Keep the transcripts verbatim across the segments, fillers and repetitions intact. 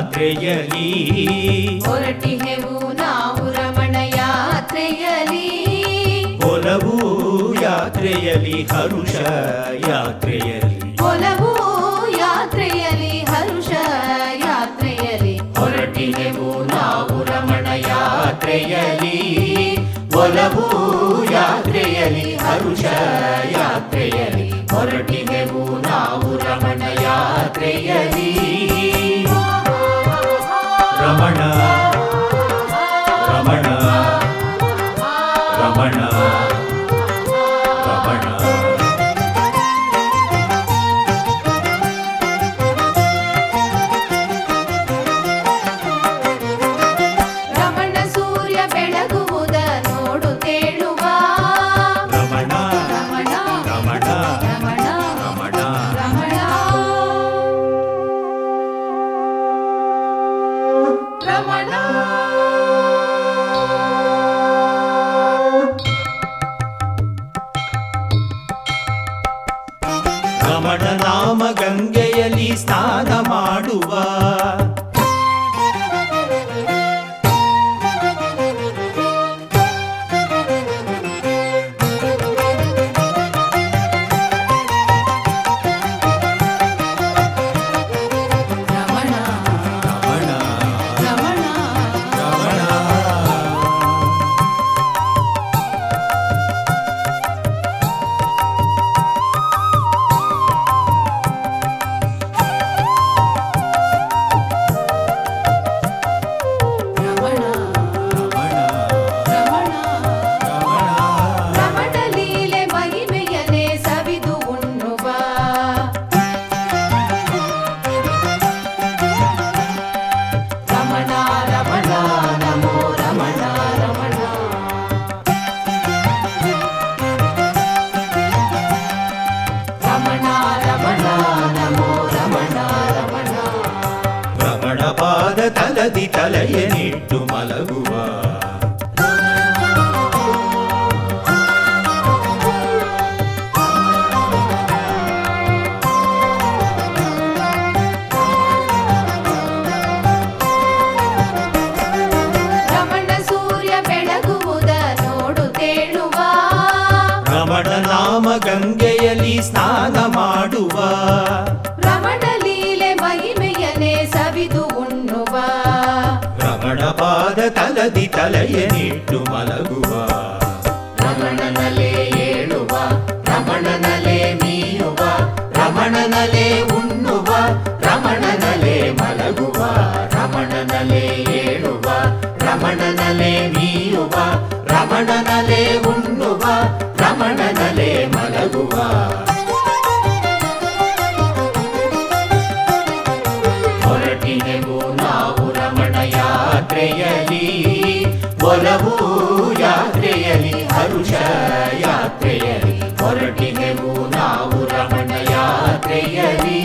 ಯಾತ್ರೆಯಲಿ ಹೊರಟಿಹೆವು ನಾವು ರಮಣ ಯಾತ್ರೆಯಲಿ ಒಲವು ಯಾತ್ರೆಯಲಿ ಹರುಷ ಯಾತ್ರೆಯಲಿ ಒಲವು ಯಾತ್ರೆಯಲಿ ಹರುಷ ಯಾತ್ರೆಯಲಿ ಹೊರಟಿಹೆವು ನಾವು ರಮಣ ಯಾತ್ರೆಯಲಿ ಒಲವು ಯಾತ್ರೆಯಲಿ ಹರುಷ ಯಾತ್ರೆಯಲಿ ಹೊರಟಿಹೆವು ನಾವು ರಮಣ ಯಾತ್ರೆಯಲಿ ರಮಣ ರಮಣ ರಮಣ ರಮಣ ರಮಣ ಸೂರ್ಯ ಬೆಳಗುವುದ ನೋಡುತ್ತೇಳುವ ರಮಣ ರಮಣ ರಮಣ ರಮಣ ರಮಣ ರಮಣ ರಮಣ ರಮಣ ನಾಮ ಗಂಗೆಯಲ್ಲಿ ಸ್ನಾನ ಮಾಡುವ ರಮಣ ರಮಣ ರಮಣ ರಮಣ ರಮಣ ರಮಣ ರಮಣ ರಮಣ ರಮಣ ಲೀಲೆ ಮಹಿಮೆಯನೇ ಸವಿದು ಉಣ್ಣುವ ರಮಣ ರಮಣ ನಮೋ ರಮಣ ರಮಣ ರಮಣ ರಮಣ ನಮೋ ರಮಣ ರಮಣ ರಮಣ ಪಾದ ತಲದಿ ತಲೆಯನಿಟ್ಟು ಮಲಗುವ ರಮಣ ಸೂರ್ಯ ಬೆಳಗುವುದ ನೋಡುತ್ತೇಳುವ ರಮಣ ನಾಮ ಗಂಗೆಯಲ್ಲಿ ಸ್ನಾನ ಮಾಡುವ ರಮಣ ಲೀಲೆ ಮಹಿಮೆಯನೇ ಸವಿದು ಉಣ್ಣುವ ರಮಣ ಪಾದ ತಲದಿ ತಲೆಯನಿಟ್ಟು ಮಲಗುವ ರಮಣನಲೆ ಏಳುವ ರಮಣನಲೆ ಮೀಯುವ ರಮಣನಲೆ ಉಣ್ಣುವ ರಮಣನಲೆ ಮಲಗುವ ರಮಣನಲೆ ಏಳುವ ರಮಣನಲೆ ಮೀಯುವ ರಮಣನಲೆ ಉಣ್ಣುವ ರಮಣನಲೆ ಮಲಗುವ ಹೊರಟಿನೆವು ನಾವು ರಮಣ ಯಾತ್ರೆಯಲಿ ಒಲವು ಯಾತ್ರೆಯಲಿ ಹರುಷ ಯಾತ್ರೆಯಲಿ ಹೊರಟಿನೆವು ನಾವು ರಮಣ ಯಾತ್ರೆಯಲಿ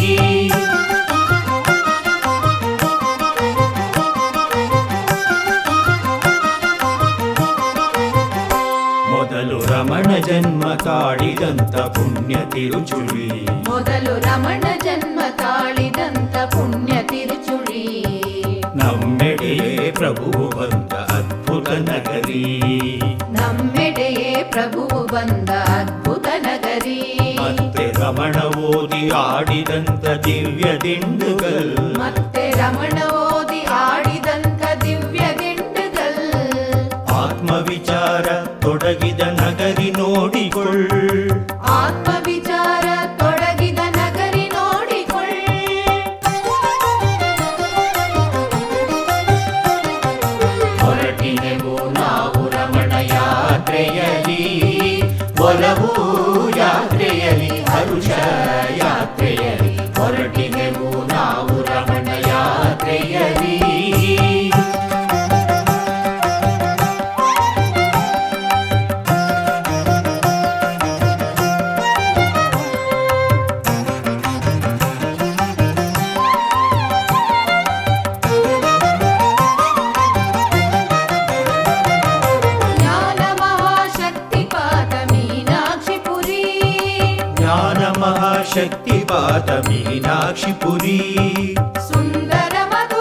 ಮೊದಲು ರಮಣ ಜನ್ಮ ತಾಳಿದಂತ ಪುಣ್ಯ ತಿರುಚುಳಿ ಮೊದಲು ರಮಣ ಜನ್ಮ ತಾಳಿದಂತ ಪುಣ್ಯ ತಿರುಚುಳಿ ನಮ್ಮೆಡೆಯೇ ಪ್ರಭುವು ಬಂದ ಅದ್ಭುತ ನಗರಿ ನಮ್ಮೆಡೆಯೇ ಪ್ರಭುವು ಬಂದ ಅದ್ಭುತ ನಗರಿ ಮತ್ತೆ ರಮಣ ಓದಿ ಆಡಿದಂತ ದಿವ್ಯ ದಿಂಡುಗಲ್ ಮತ್ತೆ ರಮಣ ಓದಿ ಆಡಿದಂತ ದಿವ್ಯ ದಿಂಡುಗಲ್ ಆತ್ಮ ವಿಚಾರ ತೊಡಗಿದ ನಗರಿ ನೋಡಿಕೊಳ್ಳ್ ಆತ್ಮ ವಿಚಾರ ತೊಡಗಿದ ನಗರಿ ನೋಡಿಕೊಳ್ಳ್ ಹೊರಟಿನೆವು ನಾವು ರಮಣ ಯಾತ್ರೆಯಲಿ ಒಲವು ಯಾತ್ರೆಯಲಿ ಹರುಷ ಯಾತ್ರೆಯಲಿ ಹೊರಟಿನೆವು ನಾವು ರಮಣ ಯಾತ್ರೆಯಲಿ ಜ್ಞಾನ ಮಹಾಶಕ್ತಿಪಾತ ಮೀನಾಕ್ಷಿಪುರಿ ಜ್ಞಾನ ಮಹಾಶಕ್ತಿಪಾತ ಮೀನಾಕ್ಷಿಪುರಿ ಸುಂದರ ಮಧುರ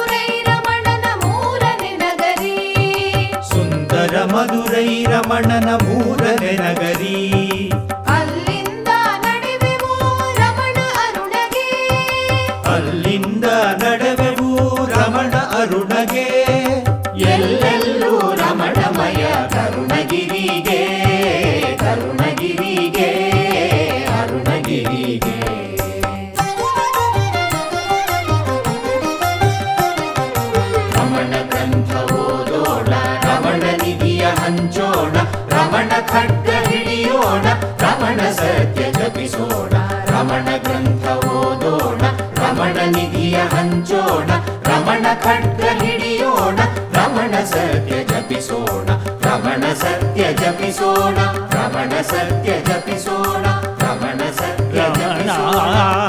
ರಮಣನ ಮೂರನೇ ನಗರಿ. ಅಲ್ಲಿಂದ ನಡೆವೆವು ರಮಣ ಅರುಣಗೆ, ಅಲ್ಲಿಂದ ನಡೆವೆವು ರಮಣ ಅರುಣಗೆ. ಎಲ್ಲೆಲ್ಲೂ ರಮಣಮಯ ಕರುಣಗಿರಿಗೆ, ಕರುಣಗಿರಿಗೆ, ಅರುಣಗಿರಿಗೆ. ರಮಣ ಗ್ರಂಥ ಓದೋಣ, ರಮಣ ನಿಧಿಯ ಹಂಚೋಣ, ರಮಣ ಖಡ್ಗ ಹಿಡಿಯೋಣ, ರಮಣ ಸತ್ಯ ಜಪಿಸೋಣ. ರಮಣ ಗ್ರಂಥ ಓದೋಣ, ರಮಣ ನಿಧಿಯ ಹಂಚೋಣ, ರಮಣ ಖಡ್ಗ ಹಿಡಿಯೋಣ, ರಮಣ ಸತ್ಯ ಜಪಿಸೋಣ. ರಮಣ ಸತ್ಯ ಜಪಿಸೋಣ, ರಮಣ ಸತ್ಯ ಜಪಿಸೋಣ, ರಮಣ ಸತ್ಯ ಜಪಿಸೋಣ.